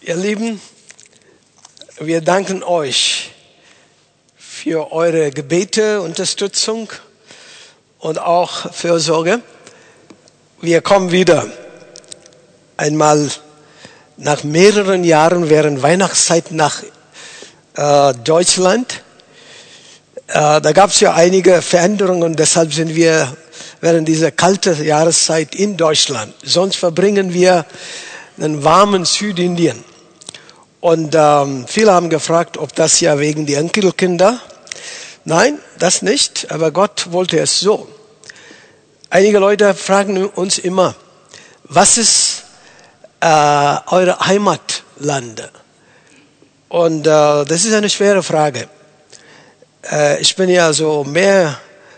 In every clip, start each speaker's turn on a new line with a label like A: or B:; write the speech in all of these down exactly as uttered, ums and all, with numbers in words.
A: Ihr Lieben, wir danken euch für eure Gebete, Unterstützung und auch Fürsorge. Wir kommen wieder einmal nach mehreren Jahren während Weihnachtszeit nach äh, Deutschland. Äh, da gab es ja einige Veränderungen und deshalb sind wir während dieser kalten Jahreszeit in Deutschland. Sonst verbringen wir einen warmen Südindien. Und ähm, viele haben gefragt, ob das ja wegen der Enkelkinder. Nein, das nicht, aber Gott wollte es so. Einige Leute fragen uns immer, was ist äh, eure Heimatlande? Und äh, das ist eine schwere Frage. Äh, ich bin ja so mehr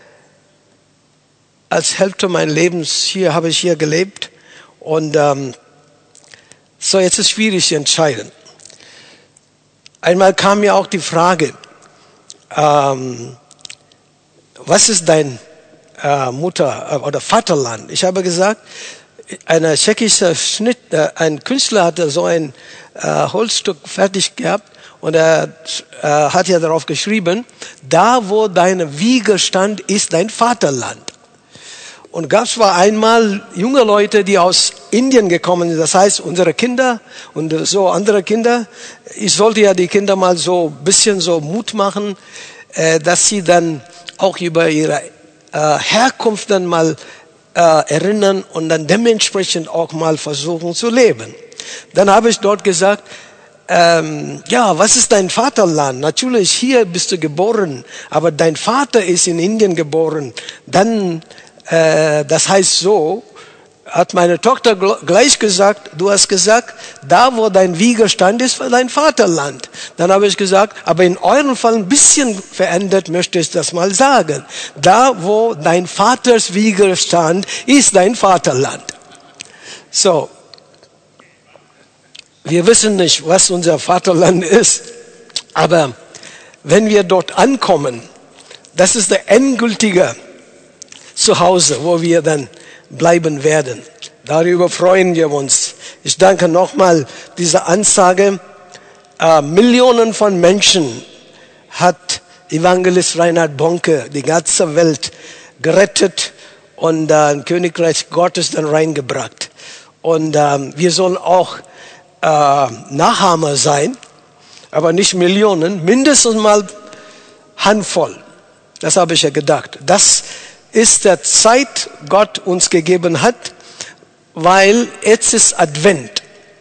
A: als Hälfte meines Lebens hier, habe ich hier gelebt. Und ähm, so, jetzt ist es schwierig zu entscheiden. Einmal kam mir auch die Frage, ähm, was ist dein äh, Mutter- oder Vaterland? Ich habe gesagt, ein tschechischer Schnitt, äh, ein Künstler hatte so ein äh, Holzstück fertig gehabt und er äh, hat ja darauf geschrieben, da wo deine Wiege stand, ist dein Vaterland. Und gab es war einmal junge Leute, die aus Indien gekommen sind. Das heißt, unsere Kinder und so andere Kinder. Ich sollte ja die Kinder mal so ein bisschen so Mut machen, äh, dass sie dann auch über ihre äh, Herkunft dann mal äh, erinnern und dann dementsprechend auch mal versuchen zu leben. Dann habe ich dort gesagt, ähm, ja, was ist dein Vaterland? Natürlich, hier bist du geboren, aber dein Vater ist in Indien geboren. Dann das heißt so, hat meine Tochter gleich gesagt, du hast gesagt, da wo dein Wiegestand ist, war dein Vaterland. Dann habe ich gesagt, aber in eurem Fall ein bisschen verändert, möchte ich das mal sagen. Da wo dein Vaters Wiegestand ist, dein Vaterland. So, wir wissen nicht, was unser Vaterland ist, aber wenn wir dort ankommen, das ist der endgültige Zuhause, wo wir dann bleiben werden. Darüber freuen wir uns. Ich danke nochmal dieser Ansage. Äh, Millionen von Menschen hat Evangelist Reinhard Bonke die ganze Welt gerettet und äh, ein Königreich Gottes dann reingebracht. Und äh, wir sollen auch äh, Nachahmer sein, aber nicht Millionen, mindestens mal Handvoll. Das habe ich ja gedacht. Das ist der Zeit Gott uns gegeben hat, weil jetzt ist Advent.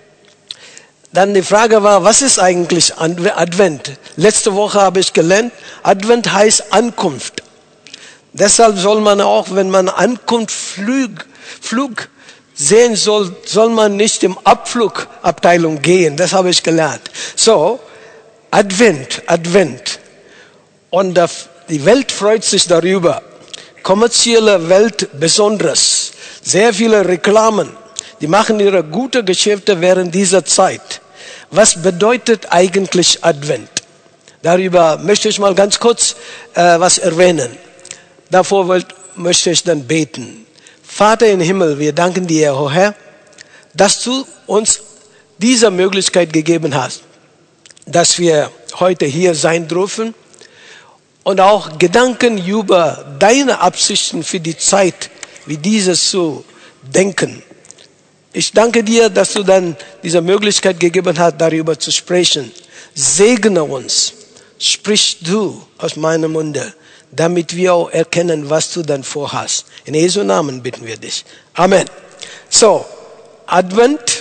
A: Dann die Frage war, was ist eigentlich Advent? Letzte Woche habe ich gelernt, Advent heißt Ankunft. Deshalb soll man auch, wenn man Ankunft Flug, Flug sehen soll, soll man nicht im Abflugabteilung gehen. Das habe ich gelernt. So, Advent, Advent. Und die Welt freut sich darüber. Kommerzielle Welt besonders. Sehr viele Reklamen. Die machen ihre guten Geschäfte während dieser Zeit. Was bedeutet eigentlich Advent? Darüber möchte ich mal ganz kurz äh, was erwähnen. Davor wollt, möchte ich dann beten. Vater im Himmel, wir danken dir, oh Herr, dass du uns diese Möglichkeit gegeben hast, dass wir heute hier sein dürfen. Und auch Gedanken über deine Absichten für die Zeit, wie dieses zu denken. Ich danke dir, dass du dann diese Möglichkeit gegeben hast, darüber zu sprechen. Segne uns. Sprich du aus meinem Munde, damit wir auch erkennen, was du dann vorhast. In Jesu Namen bitten wir dich. Amen. So, Advent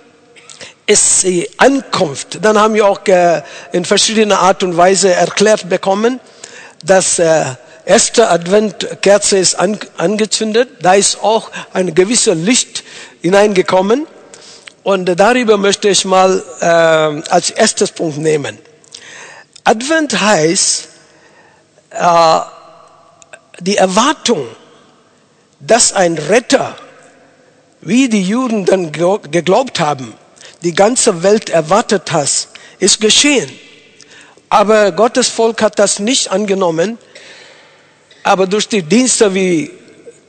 A: ist die Ankunft. Dann haben wir auch in verschiedener Art und Weise erklärt bekommen, das äh, erste Adventkerze ist an, angezündet. Da ist auch ein gewisser Licht hineingekommen. Und äh, darüber möchte ich mal äh, als erstes Punkt nehmen. Advent heißt äh, die Erwartung, dass ein Retter, wie die Juden dann geglaubt haben, die ganze Welt erwartet hat, ist geschehen. Aber Gottes Volk hat das nicht angenommen. Aber durch die Dienste wie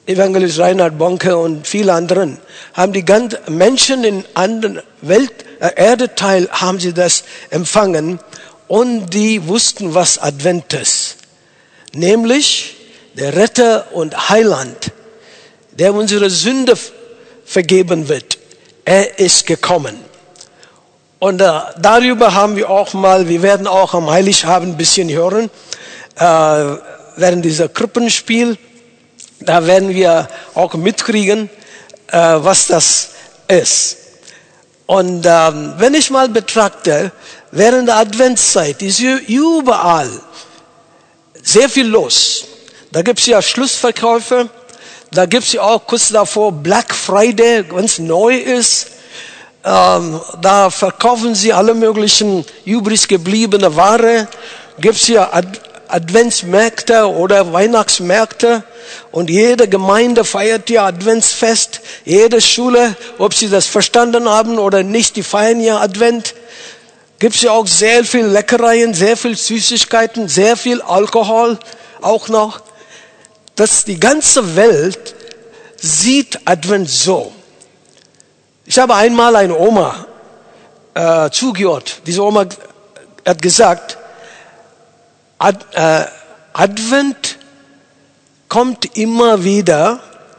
A: Evangelist Reinhard Bonke und viele anderen, haben die ganzen Menschen in anderen Welt, äh, Erdeteil, haben sie das empfangen und die wussten, was Advent ist. Nämlich der Retter und Heiland, der unsere Sünde vergeben wird. Er ist gekommen. Und äh, darüber haben wir auch mal, wir werden auch am Heiligabend ein bisschen hören, äh, während dieser Krippenspiel. Da werden wir auch mitkriegen, äh, was das ist. Und ähm, wenn ich mal betrachte, während der Adventszeit ist überall sehr viel los. Da gibt es ja Schlussverkäufe, da gibt es ja auch kurz davor Black Friday, ganz neu ist. Ähm, da verkaufen sie alle möglichen übrig gebliebene Ware. Gibt es ja Ad- Adventsmärkte oder Weihnachtsmärkte und jede Gemeinde feiert ja Adventsfest. Jede Schule, ob sie das verstanden haben oder nicht, die feiern ja Advent. Gibt es ja auch sehr viel Leckereien, sehr viel Süßigkeiten, sehr viel Alkohol auch noch. Dass die ganze Welt sieht Advent so. Ich habe einmal eine Oma äh, zugehört. Diese Oma hat gesagt, Ad, äh, Advent kommt immer wieder,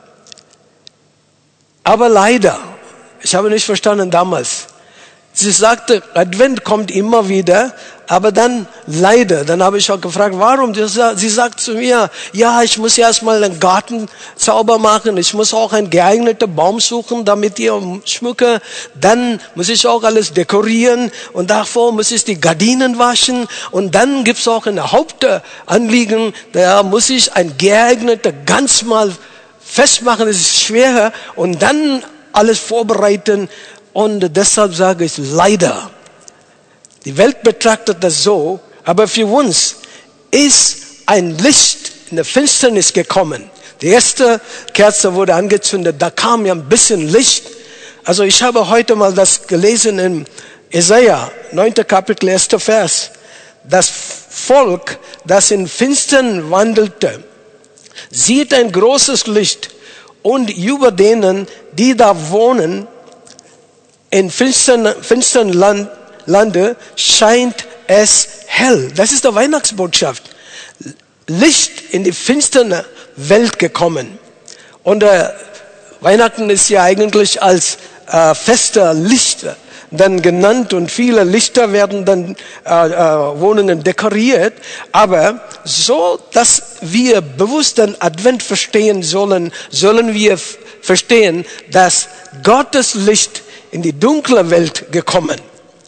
A: aber leider, ich habe nicht verstanden damals. Sie sagte, Advent kommt immer wieder, aber dann leider. Dann habe ich auch gefragt, warum? Sie sagt zu mir, ja, ich muss erstmal einen Garten sauber machen. Ich muss auch einen geeigneten Baum suchen, damit ich schmücke. Dann muss ich auch alles dekorieren. Und davor muss ich die Gardinen waschen. Und dann gibt es auch ein Hauptanliegen, da muss ich ein geeigneter ganz mal festmachen. Das ist schwerer. Und dann alles vorbereiten. Und deshalb sage ich leider. Die Welt betrachtet das so, aber für uns ist ein Licht in der Finsternis gekommen. Die erste Kerze wurde angezündet, da kam ja ein bisschen Licht. Also ich habe heute mal das gelesen in Jesaja, neunte Kapitel, erster Vers. Das Volk, das in Finstern wandelte, sieht ein großes Licht und über denen, die da wohnen, in finstern, finstern Land, Lande scheint es hell. Das ist die Weihnachtsbotschaft. Licht in die finstere Welt gekommen. Und äh, Weihnachten ist ja eigentlich als äh, fester Licht dann genannt und viele Lichter werden dann äh, äh, Wohnungen dekoriert. Aber so, dass wir bewusst den Advent verstehen sollen, sollen wir f- verstehen, dass Gottes Licht in die dunkle Welt gekommen.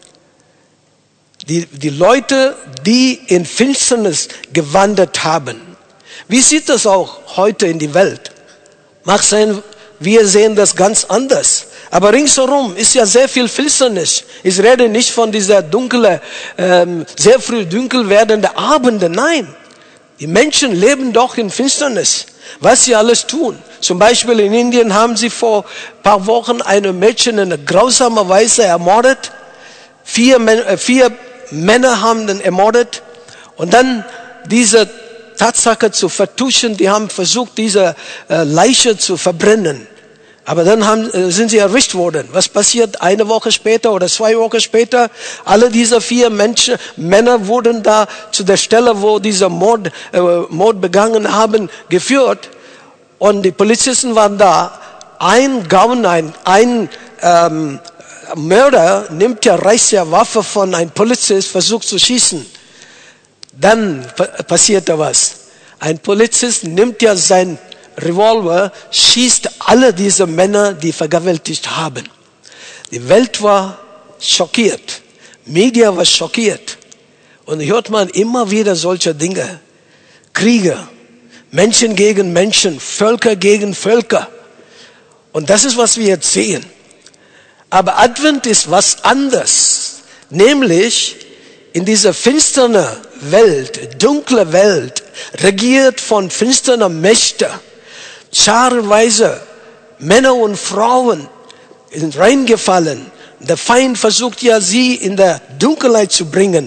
A: Die, die Leute, die in Finsternis gewandert haben. Wie sieht das auch heute in die Welt? Mag sein, wir sehen das ganz anders. Aber ringsherum ist ja sehr viel Finsternis. Ich rede nicht von dieser dunkle, ähm, sehr früh dunkel werdende Abende. Nein, die Menschen leben doch in Finsternis. Was sie alles tun. Zum Beispiel in Indien haben sie vor ein paar Wochen eine Mädchen in einer grausamer Weise ermordet. Vier, äh, vier Männer haben den ermordet. Und dann diese Tatsache zu vertuschen, die haben versucht, diese äh, Leiche zu verbrennen. Aber dann haben, äh, sind sie erwischt worden. Was passiert eine Woche später oder zwei Wochen später? Alle diese vier Menschen, Männer wurden da zu der Stelle, wo dieser Mord, äh, Mord begangen haben, geführt. Und die Polizisten waren da. Ein Gaun, ein, ein ähm, Mörder nimmt ja, reißt ja Waffe von einem Polizist, versucht zu schießen. Dann passiert da was. Ein Polizist nimmt ja sein Revolver, schießt alle diese Männer, die vergewaltigt haben. Die Welt war schockiert. Media war schockiert. Und hört man immer wieder solche Dinge. Kriege. Menschen gegen Menschen. Völker gegen Völker. Und das ist, was wir jetzt sehen. Aber Advent ist was anderes. Nämlich in dieser finsteren Welt, dunkle Welt, regiert von finsteren Mächten. Scharenweise Männer und Frauen sind reingefallen. Der Feind versucht ja, sie in der Dunkelheit zu bringen.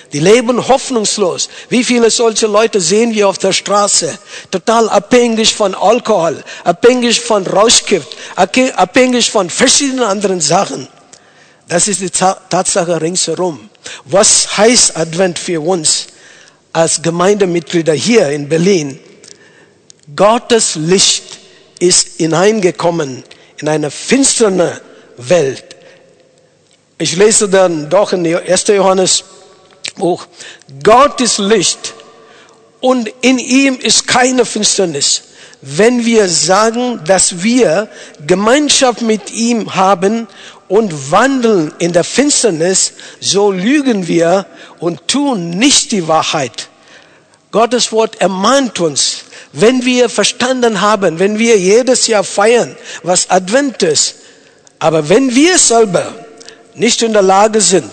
A: Die leben hoffnungslos. Wie viele solche Leute sehen wir auf der Straße? Total abhängig von Alkohol, abhängig von Rauschgift, abhängig von verschiedenen anderen Sachen. Das ist die Tatsache ringsherum. Was heißt Advent für uns als Gemeindemitglieder hier in Berlin? Gottes Licht ist hineingekommen in eine finstere Welt. Ich lese dann doch in ersten Johannes Buch. Gott ist Licht und in ihm ist keine Finsternis. Wenn wir sagen, dass wir Gemeinschaft mit ihm haben und wandeln in der Finsternis, so lügen wir und tun nicht die Wahrheit. Gottes Wort ermahnt uns, wenn wir verstanden haben, wenn wir jedes Jahr feiern, was Advent ist, aber wenn wir selber nicht in der Lage sind,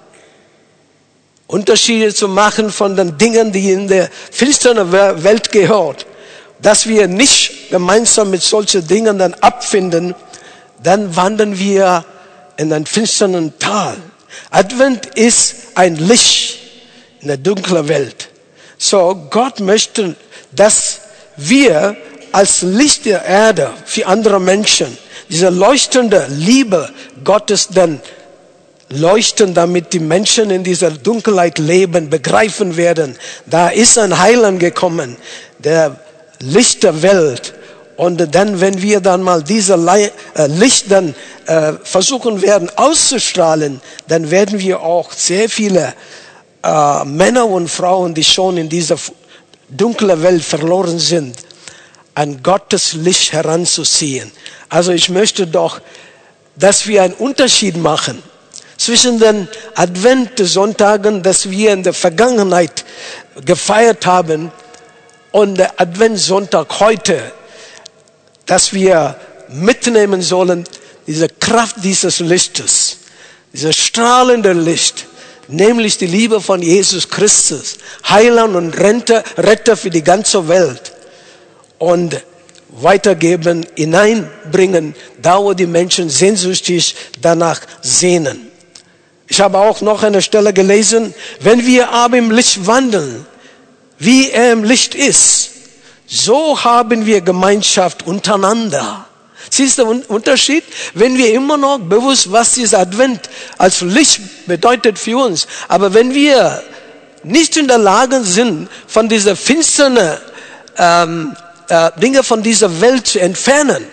A: Unterschiede zu machen von den Dingen, die in der finsteren Welt gehört, dass wir nicht gemeinsam mit solchen Dingen dann abfinden, dann wandern wir in ein finsteren Tal. Advent ist ein Licht in der dunklen Welt. So, Gott möchte, dass wir als Licht der Erde für andere Menschen diese leuchtende Liebe Gottes dann leuchten, damit die Menschen in dieser Dunkelheit leben, begreifen werden. Da ist ein Heiland gekommen, der Licht der Welt. Und dann, wenn wir dann mal dieses Licht dann äh, versuchen werden auszustrahlen, dann werden wir auch sehr viele äh, Männer und Frauen, die schon in dieser dunklen Welt verloren sind, an Gottes Licht heranzuziehen. Also ich möchte doch, dass wir einen Unterschied machen zwischen den Adventssonntagen, das wir in der Vergangenheit gefeiert haben, und der Adventssonntag heute, dass wir mitnehmen sollen, diese Kraft dieses Lichtes, dieses strahlende Licht, nämlich die Liebe von Jesus Christus, Heiland und Retter, Retter für die ganze Welt, und weitergeben, hineinbringen, da wo die Menschen sehnsüchtig danach sehnen. Ich habe auch noch eine Stelle gelesen, wenn wir aber im Licht wandeln, wie er im Licht ist, so haben wir Gemeinschaft untereinander. Siehst du den Unterschied? Wenn wir immer noch bewusst, was dieser Advent als Licht bedeutet für uns, aber wenn wir nicht in der Lage sind, von dieser finsteren ähm, äh, Dinge von dieser Welt zu entfernen,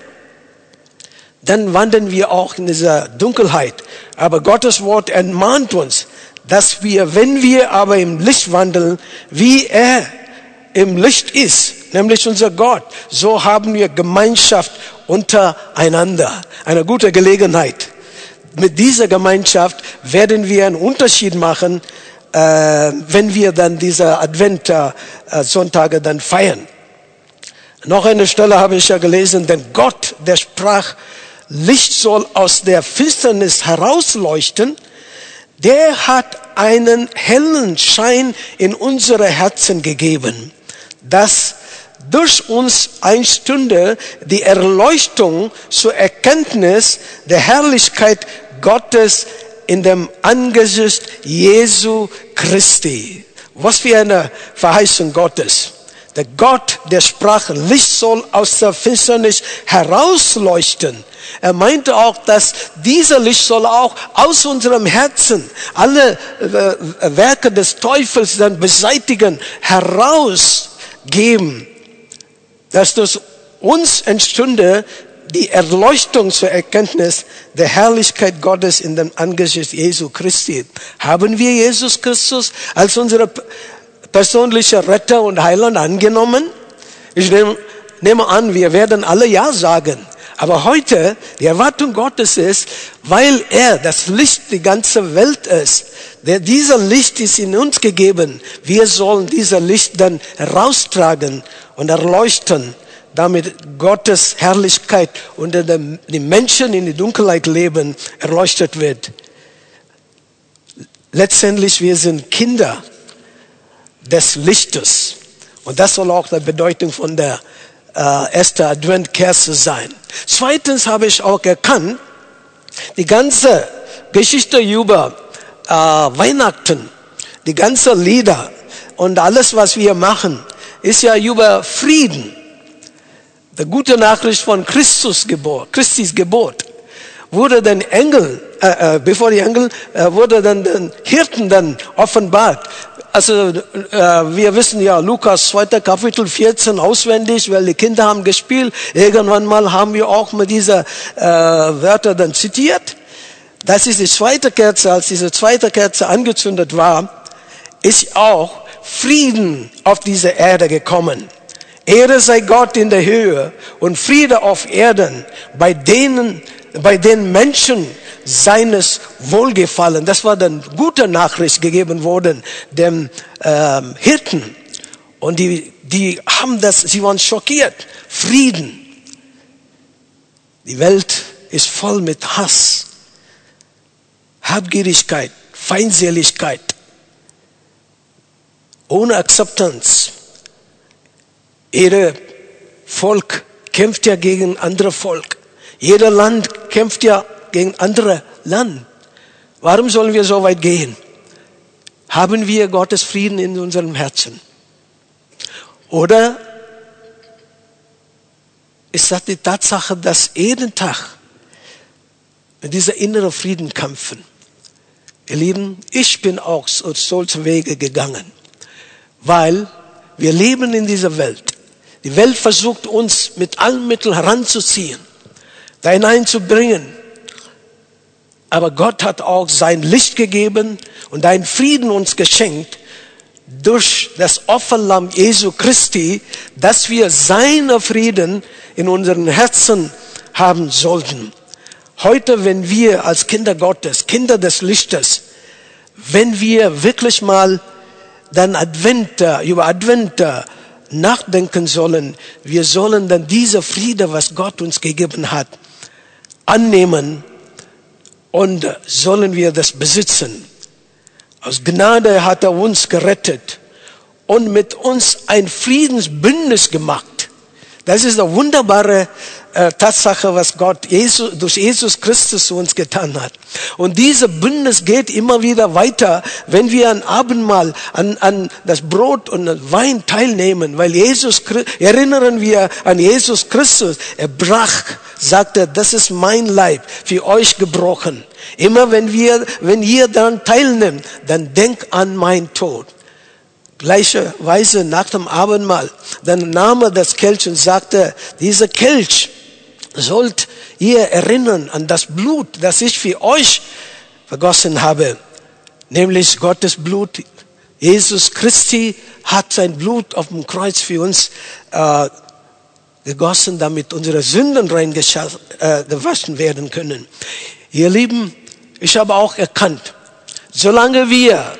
A: dann wandern wir auch in dieser Dunkelheit. Aber Gottes Wort ermahnt uns, dass wir, wenn wir aber im Licht wandeln, wie er im Licht ist, nämlich unser Gott, so haben wir Gemeinschaft untereinander. Eine gute Gelegenheit. Mit dieser Gemeinschaft werden wir einen Unterschied machen, äh, wenn wir dann diese Advent-Sonntage dann feiern. Noch eine Stelle habe ich ja gelesen, denn Gott, der sprach, Licht soll aus der Finsternis herausleuchten, der hat einen hellen Schein in unsere Herzen gegeben, dass durch uns einstünde die Erleuchtung zur Erkenntnis der Herrlichkeit Gottes in dem Angesicht Jesu Christi. Was für eine Verheißung Gottes. Der Gott, der sprach, Licht soll aus der Finsternis herausleuchten. Er meinte auch, dass dieser Licht soll auch aus unserem Herzen alle äh, Werke des Teufels dann beseitigen, herausgeben. Dass durch uns entstünde die Erleuchtung zur Erkenntnis der Herrlichkeit Gottes in dem Angesicht Jesu Christi. Haben wir Jesus Christus als unsere persönlicher Retter und Heiland angenommen? Ich nehme, nehme an, wir werden alle Ja sagen. Aber heute, die Erwartung Gottes ist, weil er das Licht die ganze Welt ist, der, dieser Licht ist in uns gegeben, wir sollen dieser Licht dann heraustragen und erleuchten, damit Gottes Herrlichkeit unter den, die Menschen in die Dunkelheit leben, erleuchtet wird. Letztendlich, wir sind Kinder des Lichtes. Und das soll auch die Bedeutung von der äh, ersten Adventkerze sein. Zweitens habe ich auch erkannt, die ganze Geschichte über äh, Weihnachten, die ganzen Lieder und alles, was wir machen, ist ja über Frieden. Die gute Nachricht von Christus Geburt, Christis Geburt, wurde den Engel, äh, äh, bevor die Engel, äh, wurde dann den Hirten dann offenbart. Also äh, wir wissen ja Lukas zweiter Kapitel vierzehn auswendig, weil die Kinder haben gespielt. Irgendwann mal haben wir auch mit dieser äh, Wörter dann zitiert. Das ist die zweite Kerze, als diese zweite Kerze angezündet war, ist auch Frieden auf diese Erde gekommen. Ehre sei Gott in der Höhe und Friede auf Erden bei denen, bei den Menschen seines Wohlgefallen. Das war dann gute Nachricht gegeben worden dem ähm, Hirten. Und die, die haben das, sie waren schockiert. Frieden. Die Welt ist voll mit Hass, Habgierigkeit, Feindseligkeit, ohne Akzeptanz. Jeder Volk kämpft ja gegen andere Volk. Jeder Land kämpft ja gegen andere Land. Warum sollen wir so weit gehen? Haben wir Gottes Frieden in unserem Herzen? Oder ist das die Tatsache, dass jeden Tag mit dieser inneren Frieden kämpfen? Ihr Lieben, ich bin auch so, solche Wege gegangen, weil wir leben in dieser Welt. Die Welt versucht uns mit allen Mitteln heranzuziehen, da hineinzubringen. Aber Gott hat auch sein Licht gegeben und einen Frieden uns geschenkt durch das Opferlamm Jesu Christi, dass wir seinen Frieden in unseren Herzen haben sollten. Heute, wenn wir als Kinder Gottes, Kinder des Lichtes, wenn wir wirklich mal dann Advent, über Advent nachdenken sollen, wir sollen dann diese Friede, was Gott uns gegeben hat, annehmen und sollen wir das besitzen. Aus Gnade hat er uns gerettet und mit uns ein Friedensbündnis gemacht. Das ist eine wunderbare äh, Tatsache, was Gott Jesus, durch Jesus Christus zu uns getan hat. Und dieses Bündnis geht immer wieder weiter, wenn wir an Abendmahl, an, an das Brot und den Wein teilnehmen. Weil Jesus, erinnern wir an Jesus Christus, er brach, sagte, das ist mein Leib, für euch gebrochen. Immer wenn wir, wenn ihr daran teilnimmt, dann denkt an meinen Tod. Gleicherweise nach dem Abendmahl, dann nahm er das Kelch und sagte, dieser Kelch sollt ihr erinnern an das Blut, das ich für euch vergossen habe. Nämlich Gottes Blut. Jesus Christi hat sein Blut auf dem Kreuz für uns äh, gegossen, damit unsere Sünden rein äh, gewaschen werden können. Ihr Lieben, ich habe auch erkannt, solange wir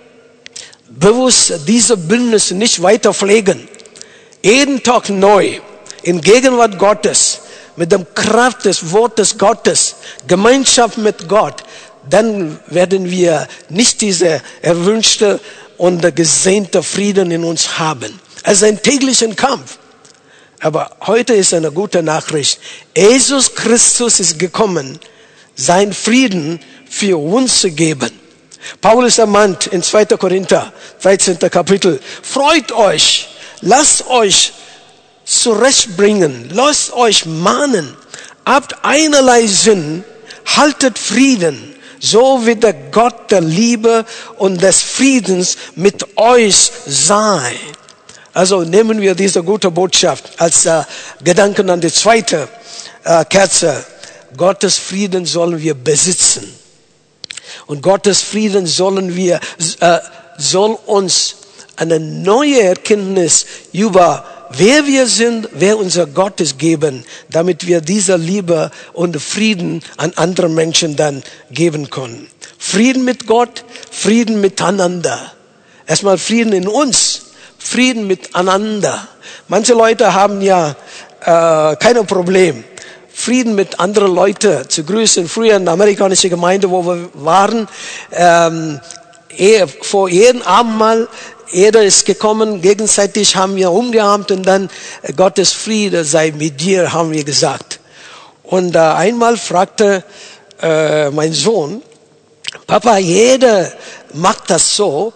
A: bewusst diese Bündnisse nicht weiter pflegen, jeden Tag neu, in Gegenwart Gottes, mit der Kraft des Wortes Gottes, Gemeinschaft mit Gott, dann werden wir nicht diese erwünschte und gesehnte Frieden in uns haben. Es ist ein täglicher Kampf. Aber heute ist eine gute Nachricht. Jesus Christus ist gekommen, sein Frieden für uns zu geben. Paulus ermahnt in zweiter Korinther, dreizehnten Kapitel, freut euch, lasst euch zurechtbringen, lasst euch mahnen, habt einerlei Sinn, haltet Frieden, so wie der Gott der Liebe und des Friedens mit euch sei. Also nehmen wir diese gute Botschaft als äh, Gedanken an die zweite äh, Kerze. Gottes Frieden sollen wir besitzen. Und Gottes Frieden sollen wir, äh, soll uns eine neue Erkenntnis über wer wir sind, wer unser Gott ist geben, damit wir diese Liebe und Frieden an andere Menschen dann geben können. Frieden mit Gott, Frieden miteinander. Erstmal Frieden in uns, Frieden miteinander. Manche Leute haben ja äh, kein Problem, Frieden mit anderen Leuten zu grüßen. Früher in der amerikanischen Gemeinde, wo wir waren, ähm, vor jedem Abendmahl, jeder ist gekommen, gegenseitig haben wir umgearmt und dann Gottes Friede sei mit dir, haben wir gesagt. Und äh, einmal fragte äh, mein Sohn, Papa, jeder macht das so,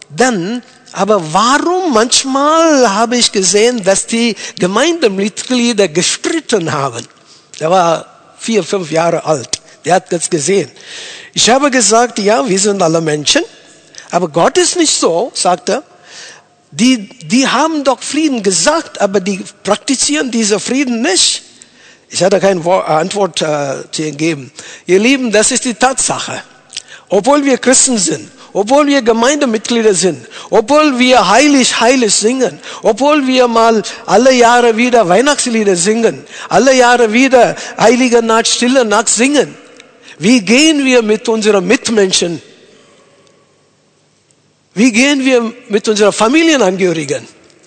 A: Dann, aber warum manchmal habe ich gesehen, dass die Gemeindemitglieder gestritten haben? Der war vier, fünf Jahre alt. Der hat das gesehen. Ich habe gesagt, ja, wir sind alle Menschen. Aber Gott ist nicht so, sagt er. Die, die haben doch Frieden gesagt, aber die praktizieren diesen Frieden nicht. Ich hatte keine Antwort äh, zu ihnen geben. Ihr Lieben, das ist die Tatsache. Obwohl wir Christen sind, obwohl wir Gemeindemitglieder sind, obwohl wir heilig, heilig singen, obwohl wir mal alle Jahre wieder Weihnachtslieder singen, alle Jahre wieder Heilige Nacht, Stille Nacht singen, wie gehen wir mit unseren Mitmenschen? Wie gehen wir mit unseren Familienangehörigen?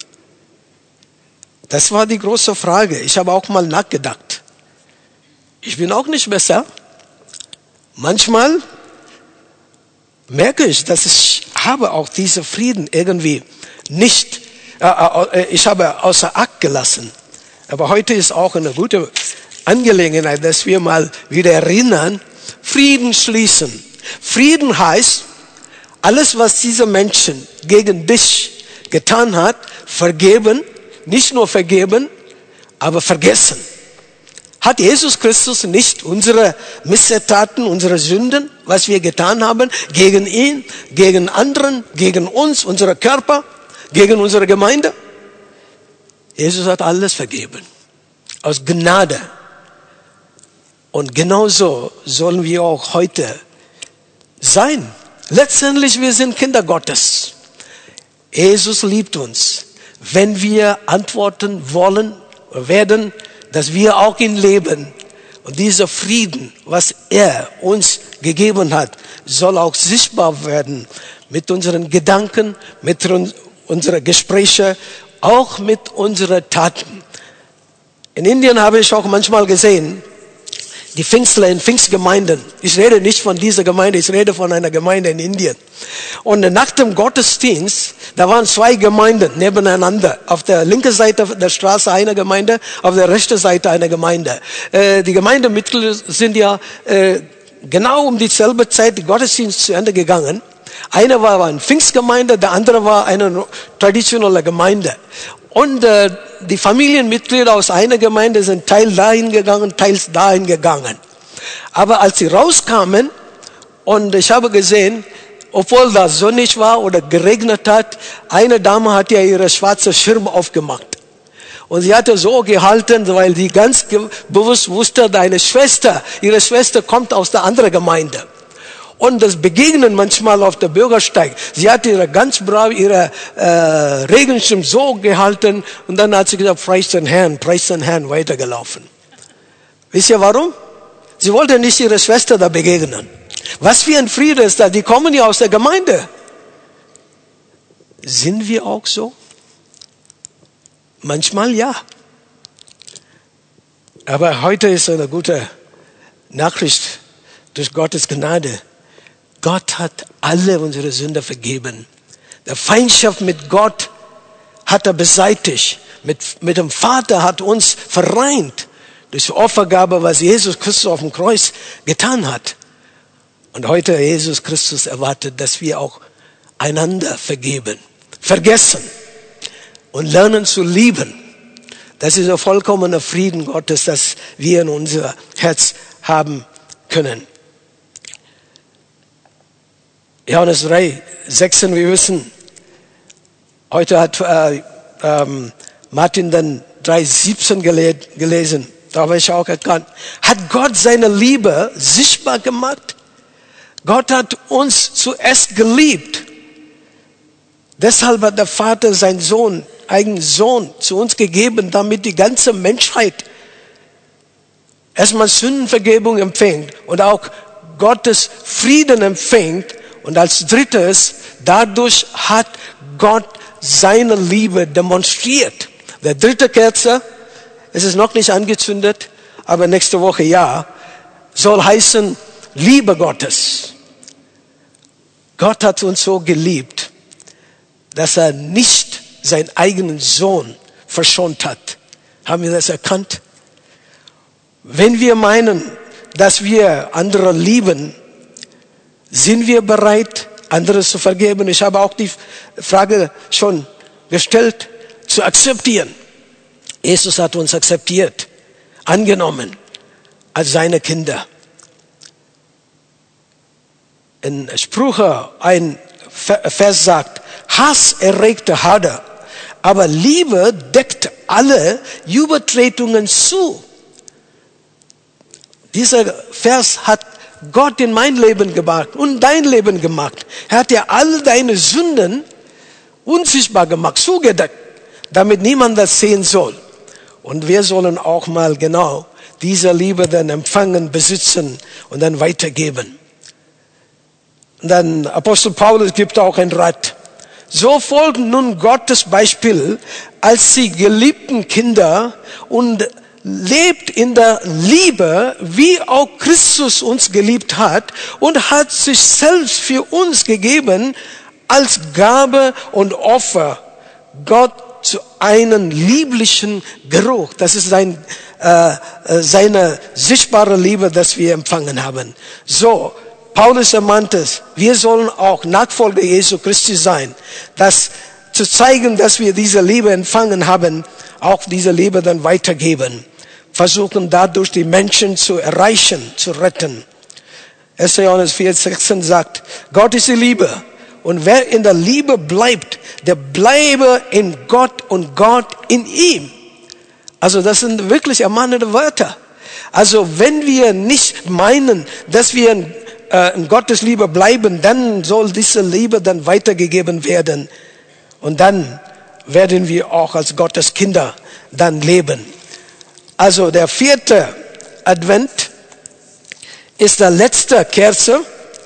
A: Das war die große Frage. Ich habe auch mal nachgedacht. Ich bin auch nicht besser. Manchmal merke ich, dass ich habe auch diesen Frieden irgendwie nicht, äh, äh, ich habe außer Acht gelassen. Aber heute ist auch eine gute Angelegenheit, dass wir mal wieder erinnern, Frieden schließen. Frieden heißt, alles, was diese Menschen gegen dich getan hat, vergeben, nicht nur vergeben, aber vergessen. Hat Jesus Christus nicht unsere Missetaten, unsere Sünden, was wir getan haben, gegen ihn, gegen anderen, gegen uns, unsere Körper, gegen unsere Gemeinde? Jesus hat alles vergeben. Aus Gnade. Und genauso sollen wir auch heute sein. Letztendlich, wir sind Kinder Gottes. Jesus liebt uns. Wenn wir antworten wollen, werden, dass wir auch ihn leben. Und dieser Frieden, was er uns gegeben hat, soll auch sichtbar werden mit unseren Gedanken, mit unseren Gesprächen, auch mit unseren Taten. In Indien habe ich auch manchmal gesehen, die Pfingstler in Pfingstgemeinden. Ich rede nicht von dieser Gemeinde, ich rede von einer Gemeinde in Indien. Und nach dem Gottesdienst, da waren zwei Gemeinden nebeneinander. Auf der linken Seite der Straße eine Gemeinde, auf der rechten Seite eine Gemeinde. Äh, die Gemeindemitglieder sind ja äh, genau um dieselbe Zeit die Gottesdienst zu Ende gegangen. Eine war eine Pfingstgemeinde, der andere war eine traditionelle Gemeinde. Und äh, die Familienmitglieder aus einer Gemeinde sind teils dahin gegangen, teils dahin gegangen. Aber als sie rauskamen, und ich habe gesehen, obwohl das sonnig war oder geregnet hat, eine Dame hat ja ihre schwarze Schirm aufgemacht. Und sie hatte so gehalten, weil sie ganz bewusst wusste, deine Schwester, ihre Schwester kommt aus der anderen Gemeinde. Und das Begegnen manchmal auf der Bürgersteig. Sie hat ihre ganz brav, ihre äh, Regenschirm so gehalten und dann hat sie gesagt, preis den Herrn, preis den Herrn, weitergelaufen. Wisst ihr warum? Sie wollte nicht ihre Schwester da begegnen. Was für ein Friede ist da? Die kommen ja aus der Gemeinde. Sind wir auch so? Manchmal ja. Aber heute ist eine gute Nachricht durch Gottes Gnade. Gott hat alle unsere Sünder vergeben. Die Feindschaft mit Gott hat er beseitigt. Mit, mit dem Vater hat uns vereint. Durch die Opfergabe, was Jesus Christus auf dem Kreuz getan hat. Und heute Jesus Christus erwartet, dass wir auch einander vergeben. Vergessen. Und lernen zu lieben. Das ist der vollkommene Frieden Gottes, das wir in unser Herz haben können. Johannes drei, sechzehn, wir wissen, heute hat äh, ähm, Martin dann drei, siebzehn gele- gelesen, da habe ich auch erkannt, hat Gott seine Liebe sichtbar gemacht? Gott hat uns zuerst geliebt. Deshalb hat der Vater seinen Sohn, eigenen Sohn zu uns gegeben, damit die ganze Menschheit erstmal Sündenvergebung empfängt und auch Gottes Frieden empfängt. Und als drittes, dadurch hat Gott seine Liebe demonstriert. Der dritte Kerze, es ist noch nicht angezündet, aber nächste Woche ja, soll heißen Liebe Gottes. Gott hat uns so geliebt, dass er nicht seinen eigenen Sohn verschont hat. Haben wir das erkannt? Wenn wir meinen, dass wir andere lieben, sind wir bereit, anderes zu vergeben. Ich habe auch die Frage schon gestellt, zu akzeptieren. Jesus hat uns akzeptiert, angenommen als seine Kinder. In Sprüche ein Vers sagt, Hass erregte Hader, aber Liebe deckt alle Übertretungen zu. Dieser Vers hat Gott in mein Leben gemacht und dein Leben gemacht. Er hat ja all deine Sünden unsichtbar gemacht, zugedeckt, damit niemand das sehen soll. Und wir sollen auch mal genau diese Liebe dann empfangen, besitzen und dann weitergeben. Und dann Apostel Paulus gibt auch ein Rat. So folgen nun Gottes Beispiel als die geliebten Kinder und lebt in der Liebe, wie auch Christus uns geliebt hat und hat sich selbst für uns gegeben als Gabe und Opfer. Gott zu einem lieblichen Geruch. Das ist sein, äh, seine sichtbare Liebe, das wir empfangen haben. So, Paulus ermahnt es, wir sollen auch Nachfolger Jesu Christi sein. Das zu zeigen, dass wir diese Liebe empfangen haben, auch diese Liebe dann weitergeben. Versuchen dadurch die Menschen zu erreichen, zu retten. erster Johannes vier sechzehn sagt, Gott ist die Liebe. Und wer in der Liebe bleibt, der bleibe in Gott und Gott in ihm. Also das sind wirklich ermahnende Wörter. Also wenn wir nicht meinen, dass wir in, äh, in Gottes Liebe bleiben, dann soll diese Liebe dann weitergegeben werden. Und dann werden wir auch als Gottes Kinder dann leben. Also der vierte Advent ist der letzte Kerze.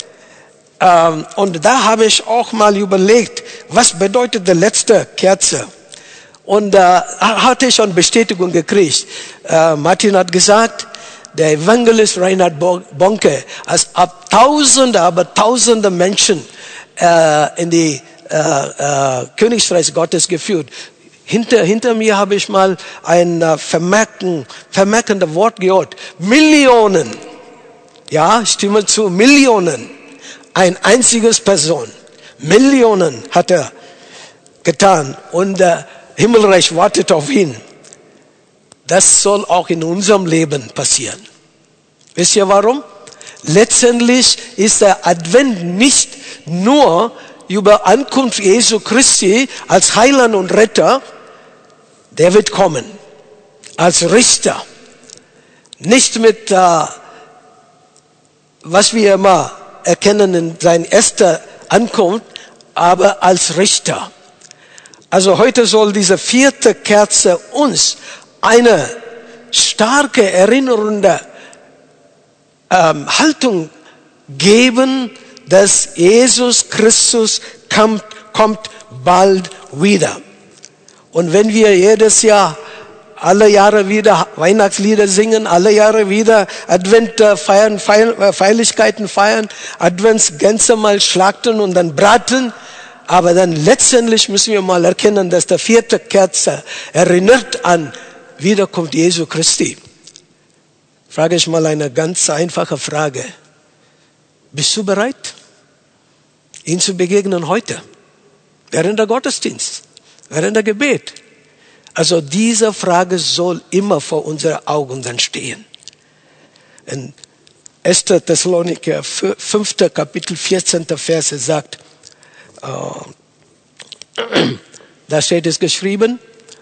A: Ähm, und da habe ich auch mal überlegt, was bedeutet der letzte Kerze? Und da äh, hatte ich schon Bestätigung gekriegt. Äh, Martin hat gesagt, der Evangelist Reinhard Bonke, als ab Tausende, aber Tausende Menschen äh, in die äh, äh, Königreich Gottes geführt. Hinter, hinter mir habe ich mal ein äh, vermerken, vermerkendes Wort gehört. Millionen. Ja, stimme zu, Millionen. Ein einziges Person. Millionen hat er getan. Und der Himmelreich wartet auf ihn. Das soll auch in unserem Leben passieren. Wisst ihr warum? Letztendlich ist der Advent nicht nur über Ankunft Jesu Christi als Heiland und Retter. Der wird kommen als Richter. Nicht mit, äh, was wir immer erkennen in sein erster Ankunft, aber als Richter. Also heute soll diese vierte Kerze uns eine starke, erinnerende ähm, Haltung geben, dass Jesus Christus kommt, kommt bald wieder. Und wenn wir jedes Jahr, alle Jahre wieder Weihnachtslieder singen, alle Jahre wieder Advent feiern, Feil, Feierlichkeiten feiern, Adventsgänse mal schlachten und dann braten, aber dann letztendlich müssen wir mal erkennen, dass der vierte Kerze erinnert an Wiederkunft Jesu Christi. Frage ich mal eine ganz einfache Frage. Bist du bereit, ihm zu begegnen heute? Während der Gottesdienst, während der Gebet. Also diese Frage soll immer vor unseren Augen dann stehen. In erster Thessaloniker fünfter Kapitel vierzehnter Verse sagt, äh, da steht es geschrieben,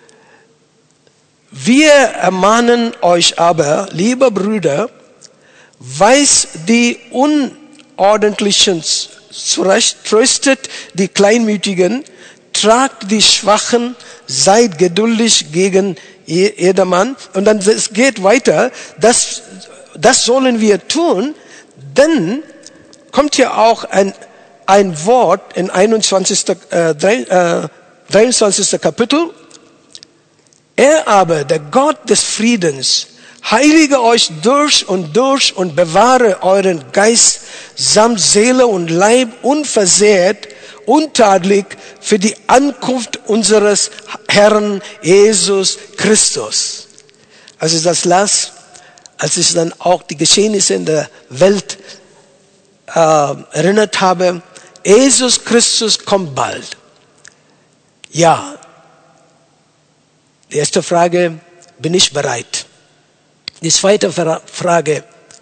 A: wir ermahnen euch aber, liebe Brüder, weist die Unordentlichen zurecht, tröstet die Kleinmütigen, tragt die Schwachen, seid geduldig gegen jedermann. Und dann es geht weiter, das, das sollen wir tun, denn kommt hier auch ein, ein Wort in einundzwanzigsten Äh, dreiundzwanzigsten Kapitel. Er aber, der Gott des Friedens, heilige euch durch und durch und bewahre euren Geist samt Seele und Leib unversehrt, untadelig für die Ankunft unseres Herrn Jesus Christus. Als ich das las, als ich dann auch die Geschehnisse in der Welt äh, erinnert habe, Jesus Christus kommt bald. Ja. Die erste Frage, bin ich bereit? Die zweite Frage,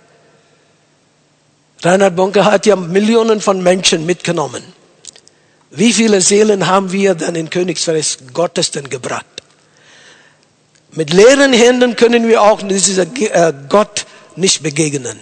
A: Reinhard Bonke hat ja Millionen von Menschen mitgenommen. Wie viele Seelen haben wir dann in Königsreich Gottes denn gebracht? Mit leeren Händen können wir auch dieser Gott nicht begegnen.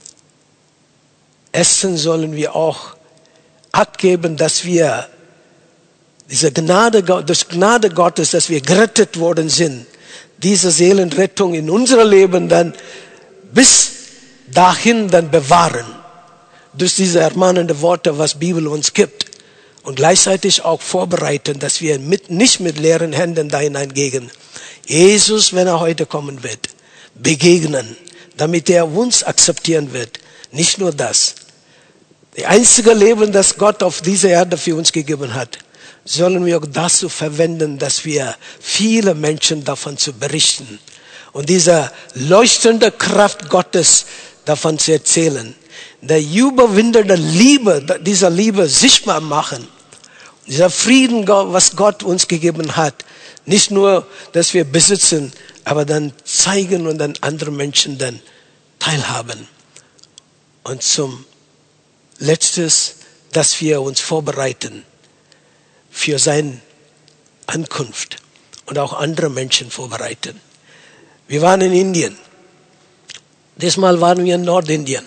A: Erstens sollen wir auch Acht geben, dass wir diese Gnade, durch Gnade Gottes, dass wir gerettet worden sind, diese Seelenrettung in unser Leben dann bis dahin dann bewahren. Durch diese ermahnenden Worte, was die Bibel uns gibt. Und gleichzeitig auch vorbereiten, dass wir mit, nicht mit leeren Händen da hineingehen. Jesus, wenn er heute kommen wird, begegnen, damit er uns akzeptieren wird. Nicht nur das. Das einzige Leben, das Gott auf dieser Erde für uns gegeben hat, sollen wir auch dazu verwenden, dass wir viele Menschen davon zu berichten und diese leuchtende Kraft Gottes davon zu erzählen. Der überwindende Liebe, dieser Liebe sichtbar machen. Dieser Frieden, was Gott uns gegeben hat. Nicht nur, dass wir besitzen, aber dann zeigen und dann andere Menschen dann teilhaben. Und zum Letztes, dass wir uns vorbereiten für seine Ankunft und auch andere Menschen vorbereiten. Wir waren in Indien. Diesmal waren wir in Nordindien.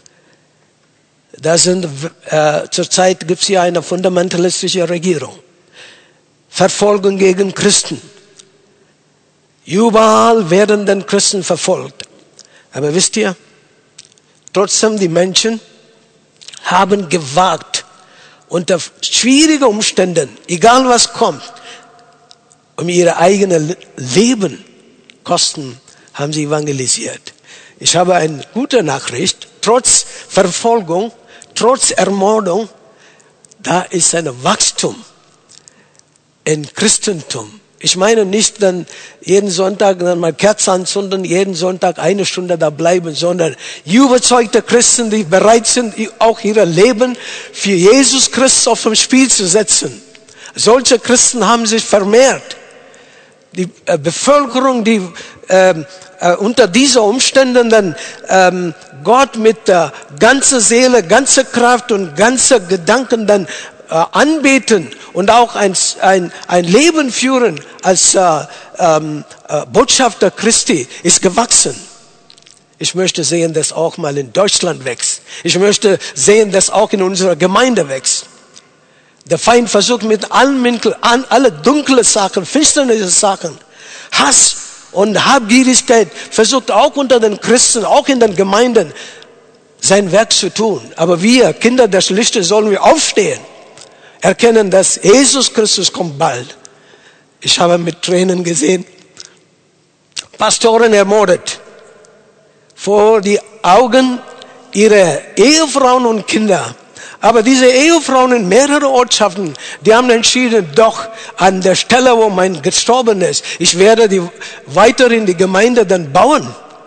A: Da sind, äh, zurzeit gibt es hier eine fundamentalistische Regierung. Verfolgung gegen Christen. Überall werden dann Christen verfolgt. Aber wisst ihr, trotzdem die Menschen haben gewagt, unter schwierigen Umständen, egal was kommt, um ihre eigenen Leben kosten, haben sie evangelisiert. Ich habe eine gute Nachricht, trotz Verfolgung, trotz Ermordung, da ist ein Wachstum im Christentum. Ich meine nicht dann jeden Sonntag dann mal Kerzen anzünden, jeden Sonntag eine Stunde da bleiben, sondern überzeugte Christen, die bereit sind, auch ihr Leben für Jesus Christus auf dem Spiel zu setzen. Solche Christen haben sich vermehrt. Die äh, Bevölkerung, die äh, äh, unter diesen Umständen dann ähm, Gott mit der ganzen Seele, ganzer Kraft und ganzer Gedanken dann äh, anbeten und auch ein, ein, ein Leben führen als äh, ähm, äh, Botschafter Christi, ist gewachsen. Ich möchte sehen, dass auch mal in Deutschland wächst. Ich möchte sehen, dass auch in unserer Gemeinde wächst. Der Feind versucht mit allen Mitteln, alle dunkle Sachen, finstere Sachen, Hass und Habgierigkeit, versucht auch unter den Christen, auch in den Gemeinden, sein Werk zu tun. Aber wir, Kinder des Lichtes, sollen wir aufstehen, erkennen, dass Jesus Christus kommt bald. Ich habe mit Tränen gesehen, Pastoren ermordet, vor die Augen ihrer Ehefrauen und Kinder. Aber diese Ehefrauen in mehreren Ortschaften, die haben entschieden, doch an der Stelle, wo mein gestorben ist, ich werde die weiterhin die Gemeinde dann bauen.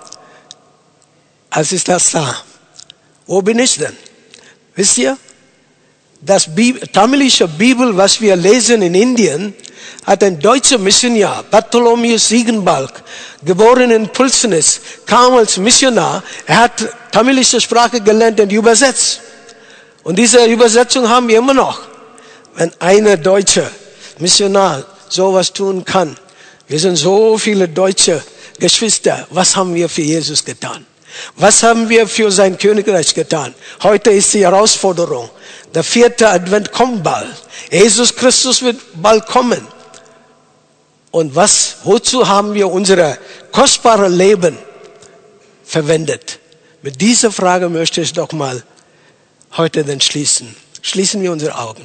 A: Als ist das da? Wo bin ich denn? Wisst ihr? Das tamilische Bibel, was wir lesen in Indien, hat ein deutscher Missionar, Bartholomäus Siegenbalg, geboren in Pulsnitz, kam als Missionar. Er hat tamilische Sprache gelernt und übersetzt. Und diese Übersetzung haben wir immer noch. Wenn eine deutsche Missionar sowas tun kann, wir sind so viele deutsche Geschwister, was haben wir für Jesus getan? Was haben wir für sein Königreich getan? Heute ist die Herausforderung. Der vierte Advent kommt bald. Jesus Christus wird bald kommen. Und was, wozu haben wir unser kostbares Leben verwendet? Mit dieser Frage möchte ich doch mal heute dann schließen. Schließen wir unsere Augen.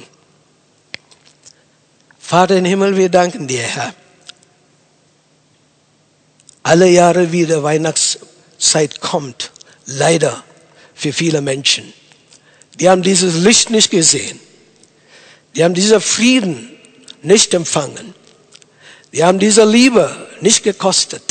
A: Vater im Himmel, wir danken dir, Herr. Alle Jahre wieder Weihnachtszeit kommt, leider für viele Menschen. Die haben dieses Licht nicht gesehen. Die haben diesen Frieden nicht empfangen. Die haben diese Liebe nicht gekostet.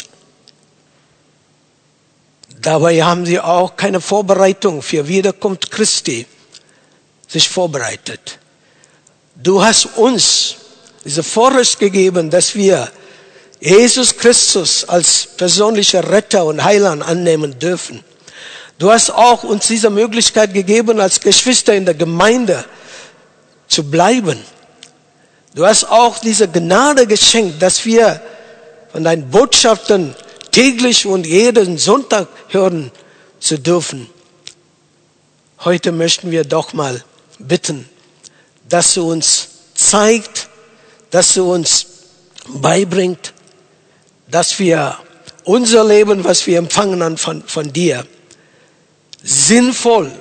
A: Dabei haben sie auch keine Vorbereitung für Wiederkunft Christi sich vorbereitet. Du hast uns diese Vorrecht gegeben, dass wir Jesus Christus als persönlicher Retter und Heiland annehmen dürfen. Du hast auch uns diese Möglichkeit gegeben, als Geschwister in der Gemeinde zu bleiben. Du hast auch diese Gnade geschenkt, dass wir von deinen Botschaften täglich und jeden Sonntag hören zu dürfen. Heute möchten wir doch mal bitten, dass du uns zeigt, dass du uns beibringt, dass wir unser Leben, was wir empfangen haben von, von dir, sinnvoll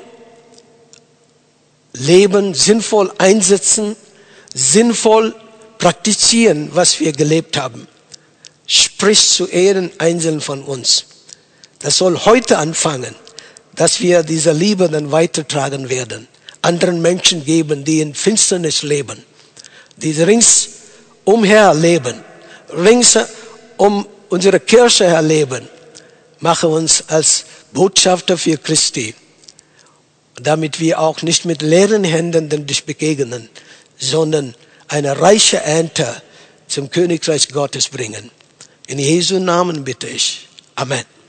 A: leben, sinnvoll einsetzen, sinnvoll praktizieren, was wir gelebt haben. Sprich zu jedem Einzelnen von uns. Das soll heute anfangen, dass wir diese Liebe dann weitertragen werden, anderen Menschen geben, die in Finsternis leben, die ringsumher leben, rings um unsere Kirche her leben. Mache uns als Botschafter für Christi, damit wir auch nicht mit leeren Händen dich begegnen, sondern eine reiche Ernte zum Königreich Gottes bringen. In Jesu Namen bitte ich. Amen.